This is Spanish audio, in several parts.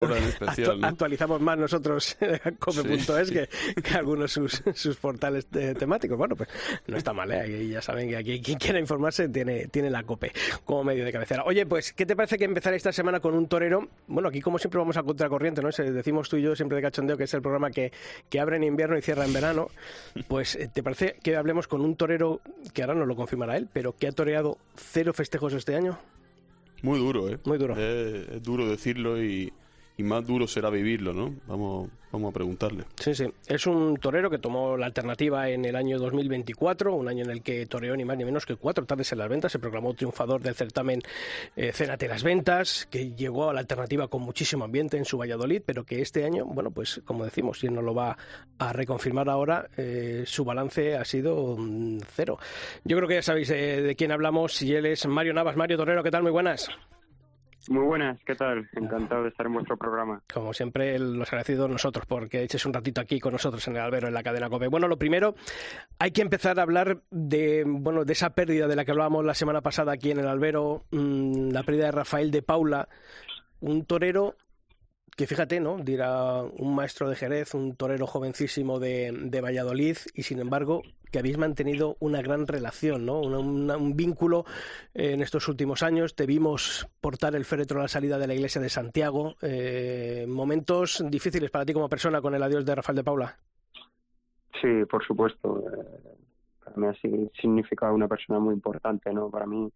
hora en especial, ¿no? Actualizamos más nosotros cope.es Sí. que algunos sus portales temáticos. Bueno, pues no está mal, ¿eh? Ahí ya saben que aquí quien quiera informarse tiene la COPE como medio de cabecera. Oye, pues, ¿qué te parece que empezar esta semana con un torero? Bueno, aquí como siempre vamos a contracorriente, ¿no? Decimos tú y yo siempre de cachondeo que es el programa que abre en invierno y cierra en verano. Pues, ¿te parece que hablemos con un torero que ahora nos lo confirmará él, pero que ha toreado 0 festejos este año? Muy duro, ¿eh? Muy duro. Es duro decirlo y más duro será vivirlo, ¿no? Vamos a preguntarle. Sí. Es un torero que tomó la alternativa en el año 2024, un año en el que toreó ni más ni menos que 4 tardes en las ventas. Se proclamó triunfador del certamen Cénate las Ventas, que llegó a la alternativa con muchísimo ambiente en su Valladolid, pero que este año, bueno, pues como decimos, y él nos lo va a reconfirmar ahora, su balance ha sido 0. Yo creo que ya sabéis de quién hablamos, y él es Mario Navas. Mario Torero, ¿qué tal? Muy buenas. Muy buenas, ¿qué tal? Encantado de estar en vuestro programa. Como siempre, los agradecidos nosotros porque eches un ratito aquí con nosotros en el albero, en la cadena COPE. Bueno, lo primero, hay que empezar a hablar de esa pérdida de la que hablábamos la semana pasada aquí en el albero, la pérdida de Rafael de Paula, un torero que, fíjate, ¿no? Dirá un maestro de Jerez, un torero jovencísimo de Valladolid, y sin embargo que habéis mantenido una gran relación, ¿no? Un vínculo en estos últimos años. Te vimos portar el féretro a la salida de la iglesia de Santiago. Momentos difíciles para ti como persona con el adiós de Rafael de Paula. Sí, por supuesto. Para mí ha significado una persona muy importante, ¿no? Para mí,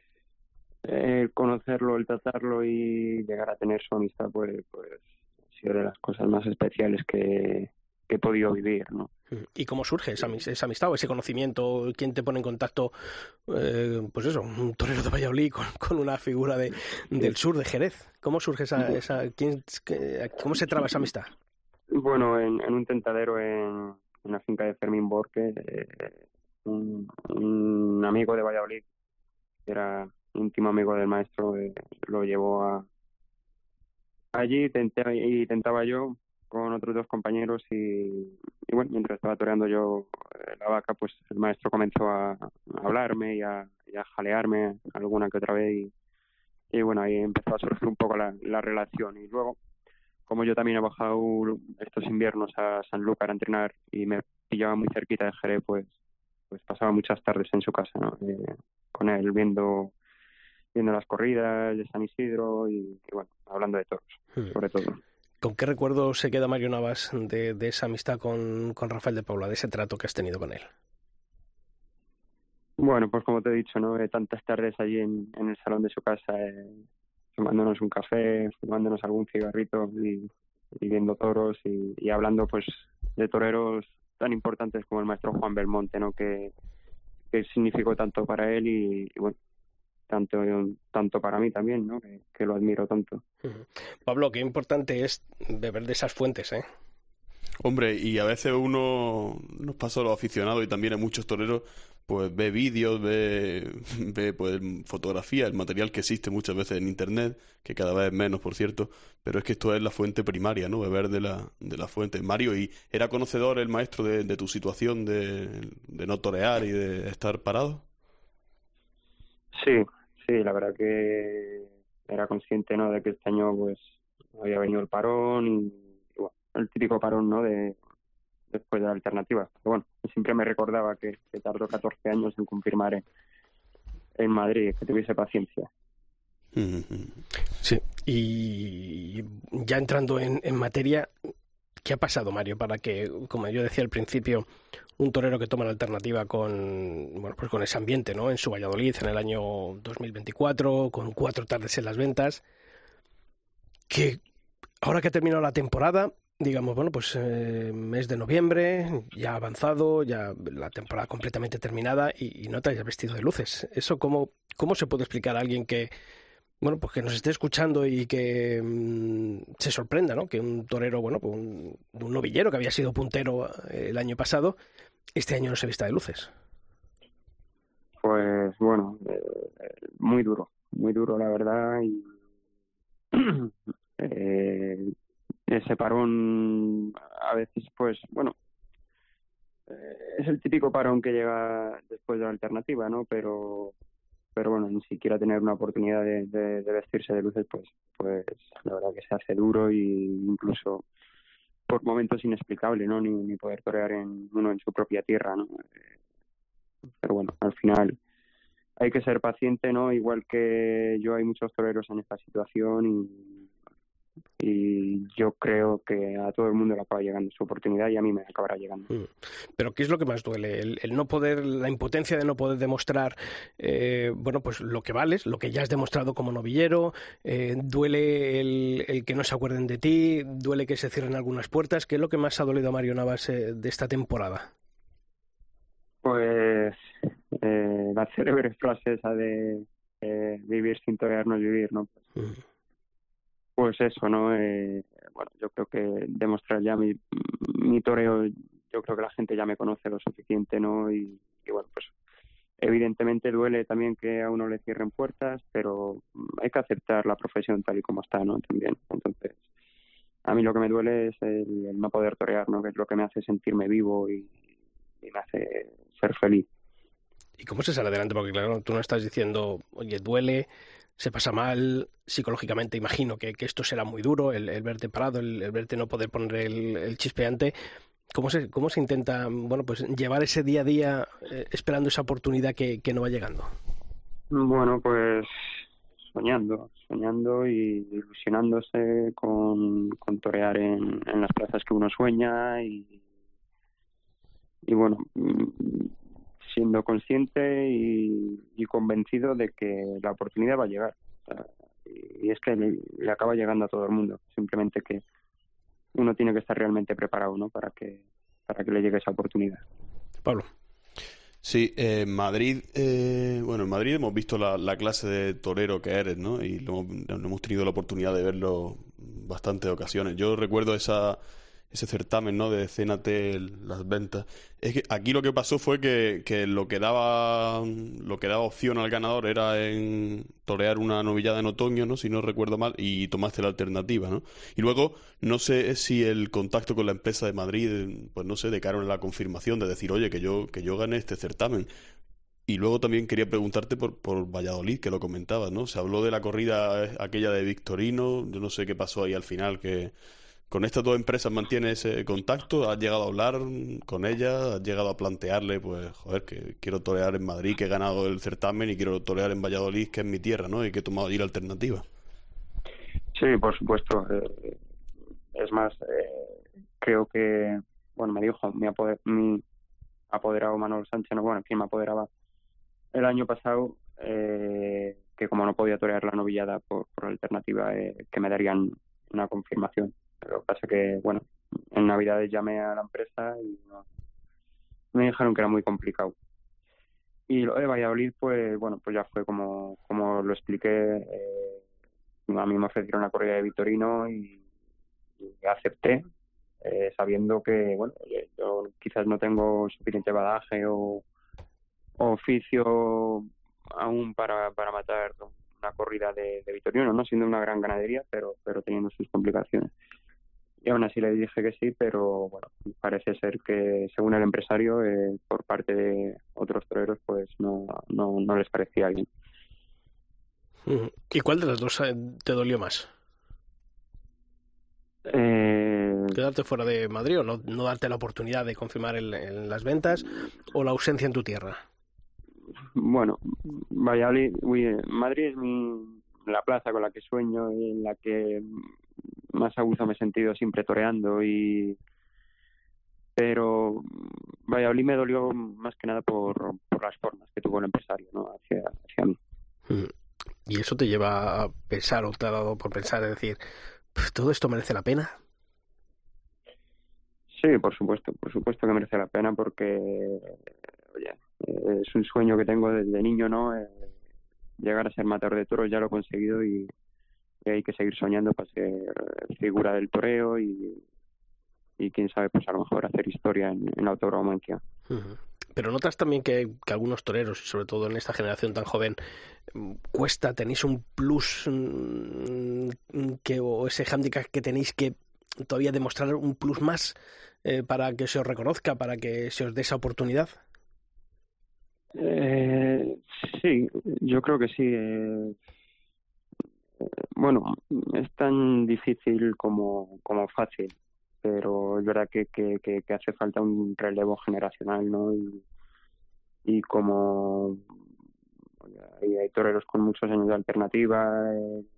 conocerlo, el tratarlo y llegar a tener su amistad, pues ha sido de las cosas más especiales que he podido vivir, ¿no? ¿Y cómo surge esa amistad o ese conocimiento? ¿Quién te pone en contacto, pues eso, un torero de Valladolid con una figura del sur de Jerez? ¿Cómo surge cómo se traba esa amistad? Bueno, en un tentadero en una finca de Fermín Borque, un amigo de Valladolid, que era íntimo amigo del maestro, lo llevó allí, tentaba yo con otros 2 compañeros y bueno, mientras estaba toreando yo la vaca, pues el maestro comenzó a hablarme y a jalearme alguna que otra vez y bueno, ahí empezó a surgir un poco la relación. Y luego, como yo también he bajado estos inviernos a Sanlúcar a entrenar y me pillaba muy cerquita de Jerez, pues pasaba muchas tardes en su casa, ¿no? Con él viendo las corridas de San Isidro y bueno, hablando de toros, sobre todo. ¿Con qué recuerdo se queda Mario Navas de esa amistad con Rafael de Paula, de ese trato que has tenido con él? Bueno, pues como te he dicho, ¿no? Tantas tardes allí en el salón de su casa, tomándonos un café, fumándonos algún cigarrito y viendo toros y hablando pues de toreros tan importantes como el maestro Juan Belmonte, ¿no? Que significó tanto para él y bueno, tanto para mí también, ¿no? Que lo admiro tanto. Pablo, qué importante es beber de esas fuentes, ¿eh? Hombre, y a veces nos pasa a los aficionados y también a muchos toreros, pues ve vídeos, ve pues fotografías, el material que existe muchas veces en internet, que cada vez es menos, por cierto, pero es que esto es la fuente primaria, ¿no? Beber de la fuente. Mario, ¿y era conocedor el maestro de tu situación de no torear y de estar parado? Sí, la verdad que era consciente, ¿no? De que este año pues había venido el parón y bueno, el típico parón, ¿no? Después de la alternativa. Pero bueno, siempre me recordaba que tardó 14 años en confirmar en Madrid, que tuviese paciencia. Sí, y ya entrando en materia, ¿qué ha pasado, Mario, para que, como yo decía al principio, un torero que toma la alternativa con ese ambiente, ¿no? En su Valladolid en el año 2024, con 4 tardes en las ventas, que ahora que ha terminado la temporada, digamos, bueno, pues mes de noviembre, ya avanzado, ya la temporada completamente terminada y no te hayas vestido de luces? ¿Eso cómo se puede explicar a alguien que, bueno, pues que nos esté escuchando y que se sorprenda, ¿no? Que un torero, bueno, pues un novillero que había sido puntero el año pasado, este año no se vista de luces? Pues bueno, muy duro la verdad y ese parón a veces pues bueno, es el típico parón que llega después de la alternativa, ¿no? Pero pero bueno, ni siquiera tener una oportunidad de vestirse de luces, pues la verdad que se hace duro, y incluso por momentos inexplicable, ¿no? Ni poder torear uno en su propia tierra, ¿no? Pero bueno, al final hay que ser paciente, ¿no? Igual que yo, hay muchos toreros en esta situación, y yo creo que a todo el mundo le acaba llegando su oportunidad, y a mí me acabará llegando. Pero ¿qué es lo que más duele? El no poder, la impotencia de no poder demostrar, bueno, pues lo que vales, lo que ya has demostrado como novillero. Duele el que no se acuerden de ti, duele que se cierren algunas puertas. ¿Qué es lo que más ha dolido a Mario Navas de esta temporada? Pues la célebre frase esa de vivir sin torear no es vivir, ¿no? Pues eso, ¿no? Bueno, yo creo que demostrar ya mi toreo, yo creo que la gente ya me conoce lo suficiente, ¿no? Y bueno, pues evidentemente duele también que a uno le cierren puertas, pero hay que aceptar la profesión tal y como está, ¿no? También. Entonces, a mí lo que me duele es el no poder torear, ¿no? Que es lo que me hace sentirme vivo y me hace ser feliz. ¿Y cómo se sale adelante? Porque claro, tú no estás diciendo, oye, duele, se pasa mal, psicológicamente imagino que esto será muy duro, el verte parado, el verte no poder poner el chispeante. ¿Cómo se intenta, bueno, pues llevar ese día a día esperando esa oportunidad que no va llegando? Bueno, pues soñando y ilusionándose con torear en las plazas que uno sueña, y bueno, siendo consciente y convencido de que la oportunidad va a llegar. O sea, y es que le acaba llegando a todo el mundo, simplemente que uno tiene que estar realmente preparado, ¿no? Para que le llegue esa oportunidad. Pablo. Sí, en Madrid, en Madrid hemos visto la clase de torero que eres, ¿no? Y hemos tenido la oportunidad de verlo en bastantes ocasiones. Yo recuerdo ese certamen, ¿no? De Cénate las ventas. Es que aquí lo que pasó fue que lo que daba opción al ganador era en torear una novillada en otoño, ¿no? Si no recuerdo mal, y tomaste la alternativa, ¿no? Y luego, no sé si el contacto con la empresa de Madrid, pues no sé, de cara a la confirmación de decir, oye, que yo gané este certamen. Y luego también quería preguntarte por Valladolid, que lo comentabas, ¿no? Se habló de la corrida aquella de Victorino, yo no sé qué pasó ahí al final, que ¿con estas dos empresas mantienes contacto? ¿Has llegado a hablar con ellas? ¿Has llegado a plantearle, pues, joder, que quiero torear en Madrid, que he ganado el certamen, y quiero torear en Valladolid, que es mi tierra, ¿no? Y que he tomado allí la alternativa. Sí, por supuesto. Es más, creo que, bueno, me dijo mi apoderado Manuel Sánchez, no, bueno, quien me apoderaba el año pasado, que como no podía torear la novillada por alternativa, que me darían una confirmación. Lo que pasa que, bueno, en Navidades llamé a la empresa y me dijeron que era muy complicado. Y lo de Valladolid, pues bueno, pues ya fue como lo expliqué. A mí me ofrecieron la corrida de Victorino y acepté, sabiendo que, bueno, yo quizás no tengo suficiente bagaje o oficio aún para matar una corrida de Victorino, no siendo una gran ganadería, pero teniendo sus complicaciones. Y aún así le dije que sí, pero bueno, parece ser que según el empresario, por parte de otros toreros, pues no les parecía bien. ¿Y cuál de las dos te dolió más? ¿Quedarte fuera de Madrid o no darte la oportunidad de confirmar en las ventas, o la ausencia en tu tierra? Bueno, Valladolid, Madrid es la plaza con la que sueño y en la que más a gusto me he sentido siempre toreando, pero Valladolid me dolió más que nada por las formas que tuvo el empresario, ¿no? hacia mí. ¿Y eso te lleva a pensar, o te ha dado por pensar, es decir, ¿todo esto merece la pena? Sí, por supuesto que merece la pena, porque, oye, es un sueño que tengo desde niño, ¿no? Llegar a ser matador de toros, ya lo he conseguido, y hay que seguir soñando para ser figura del toreo y quién sabe, pues a lo mejor hacer historia en la tauromaquia. Pero notas también que algunos toreros, sobre todo en esta generación tan joven, tenéis un plus, o ese hándicap que tenéis que todavía demostrar un plus más para que se os reconozca, para que se os dé esa oportunidad. Sí, yo creo que sí. Bueno, es tan difícil como fácil, pero es verdad que hace falta un relevo generacional, ¿no? Y como hay toreros con muchos años de alternativa,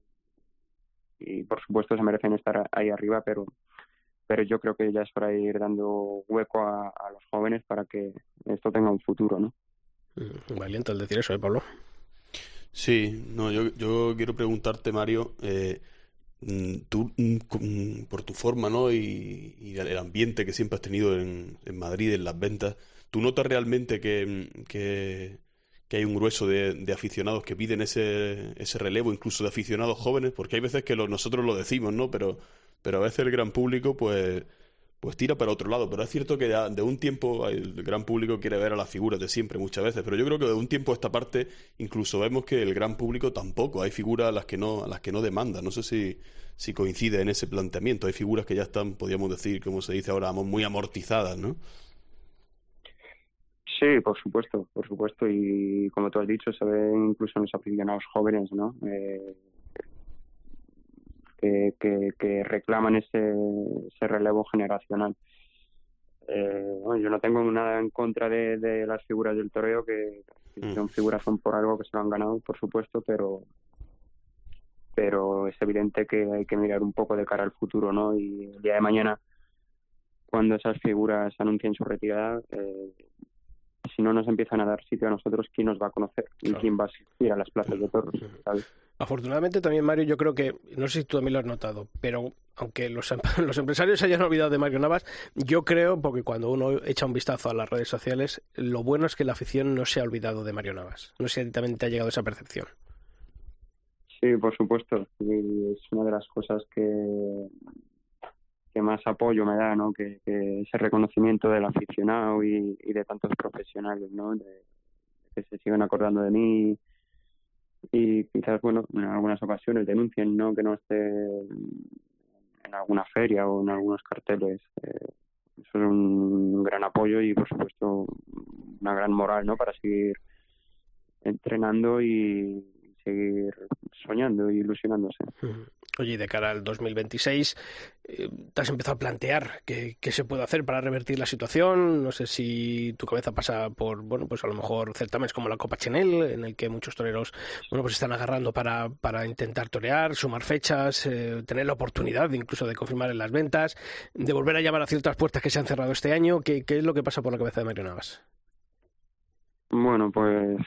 y por supuesto se merecen estar ahí arriba, pero yo creo que ya es hora de ir dando hueco a los jóvenes para que esto tenga un futuro, ¿no? Valiente al decir eso, Pablo. Sí, no, yo quiero preguntarte, Mario, tú, por tu forma, ¿no? Y el ambiente que siempre has tenido en Madrid, en las ventas, ¿tú notas realmente que hay un grueso de aficionados que piden ese relevo, incluso de aficionados jóvenes? Porque hay veces que nosotros lo decimos, ¿no? Pero a veces el gran público, pues tira para otro lado. Pero es cierto que de un tiempo el gran público quiere ver a las figuras de siempre muchas veces, pero yo creo que de un tiempo a esta parte incluso vemos que el gran público tampoco, hay figuras a las que no demanda. No sé si coincide en ese planteamiento. Hay figuras que ya están, podríamos decir, como se dice ahora, muy amortizadas, ¿no? Sí, por supuesto, y como tú has dicho, se ve incluso en los aficionados jóvenes, ¿no? Que reclaman ese relevo generacional. Bueno, yo no tengo nada en contra de las figuras del toreo, que son figuras, son por algo que se lo han ganado, por supuesto, pero es evidente que hay que mirar un poco de cara al futuro, ¿no? Y el día de mañana, cuando esas figuras anuncien su retirada, si no nos empiezan a dar sitio a nosotros, ¿quién nos va a conocer? ¿Y quién va a asistir a las plazas de toros? ¿Sabes? Afortunadamente también, Mario, yo creo que, no sé si tú también lo has notado, pero aunque los empresarios se hayan olvidado de Mario Navas, yo creo, porque cuando uno echa un vistazo a las redes sociales, lo bueno es que la afición no se ha olvidado de Mario Navas. No sé si también te ha llegado esa percepción. Sí, por supuesto. Y es una de las cosas que más apoyo me da, ¿no? Que ese reconocimiento del aficionado y de tantos profesionales, ¿no? Que se sigan acordando de mí y quizás, bueno, en algunas ocasiones denuncien, ¿no? Que no esté en alguna feria o en algunos carteles. Eso es un gran apoyo y, por supuesto, una gran moral, ¿no? Para seguir entrenando y seguir soñando y ilusionándose. Oye, y de cara al 2026, ¿te has empezado a plantear qué se puede hacer para revertir la situación? No sé si tu cabeza pasa por, bueno, pues a lo mejor certámenes como la Copa Chenel, en el que muchos toreros, bueno, pues están agarrando para intentar torear, sumar fechas, tener la oportunidad incluso de confirmar en las ventas, de volver a llamar a ciertas puertas que se han cerrado este año. ¿Qué es lo que pasa por la cabeza de Mario Navas? Bueno, pues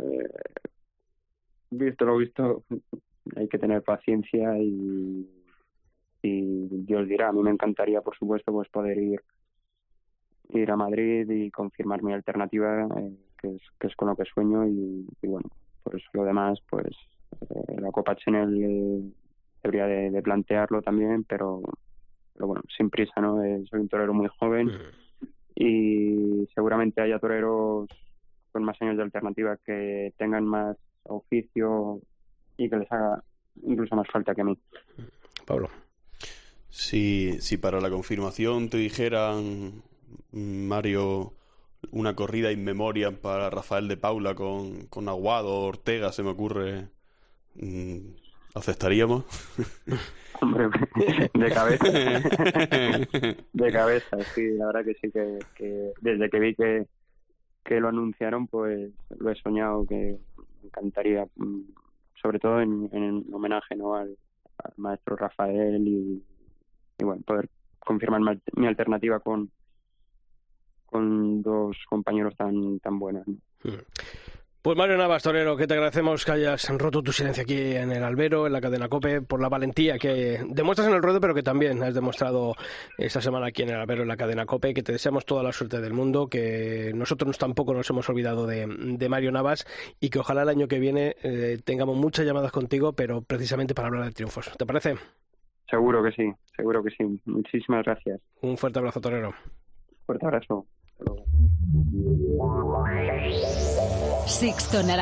visto lo visto, hay que tener paciencia y Dios dirá. A mí me encantaría, por supuesto, pues poder ir a Madrid y confirmar mi alternativa, que es con lo que sueño y bueno, por eso lo demás, pues la Copa Chenel debería de plantearlo también, pero bueno, sin prisa, ¿no? Soy un torero muy joven y seguramente haya toreros con más años de alternativa que tengan más oficio y que les haga incluso más falta que a mí. Pablo. Si para la confirmación te dijeran, Mario, una corrida in memoriam para Rafael de Paula con Aguado o Ortega, se me ocurre, ¿aceptaríamos? Hombre, de cabeza. De cabeza, sí, la verdad que sí, que desde que vi que lo anunciaron, pues lo he soñado, que me encantaría, sobre todo en homenaje, ¿no? al maestro Rafael y bueno, poder confirmar mi alternativa con dos compañeros tan buenos, ¿no? Pues Mario Navas, torero, que te agradecemos que hayas roto tu silencio aquí en el albero, en la cadena COPE, por la valentía que demuestras en el ruedo, pero que también has demostrado esta semana aquí en el albero, en la cadena COPE, que te deseamos toda la suerte del mundo, que nosotros tampoco nos hemos olvidado de Mario Navas y que ojalá el año que viene tengamos muchas llamadas contigo, pero precisamente para hablar de triunfos. ¿Te parece? Seguro que sí, seguro que sí. Muchísimas gracias. Un fuerte abrazo, torero. Fuerte abrazo. Hasta luego. Sixto Naranja.